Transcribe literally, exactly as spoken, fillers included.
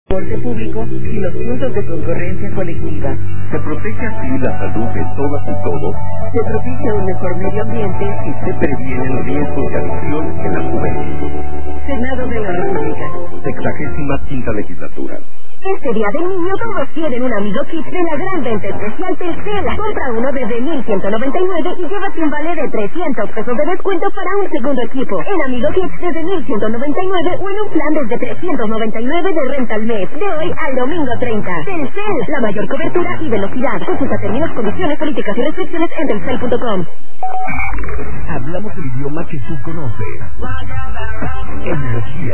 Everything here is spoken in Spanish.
transporte público y los puntos de concurrencia colectiva. Se protege así la salud de todas y todos. Se propicia un mejor medio ambiente y se previenen riesgos de adicción en la juventud. Senado de la República. Sexagésima quinta legislatura. Este día del niño todos quieren un amigo kit de la gran venta especial Telcel. Compra uno desde mil ciento noventa y nueve y llévate un vale de trescientos pesos de descuento para un segundo equipo. En amigo kit desde mil ciento noventa y nueve o en un plan desde trescientos noventa y nueve de renta al mes. De hoy al domingo treinta. Telcel, la mayor cobertura y velocidad. Consulta términos, condiciones, políticas y restricciones en telcel punto com. Hablamos el idioma que tú conoces. Energía.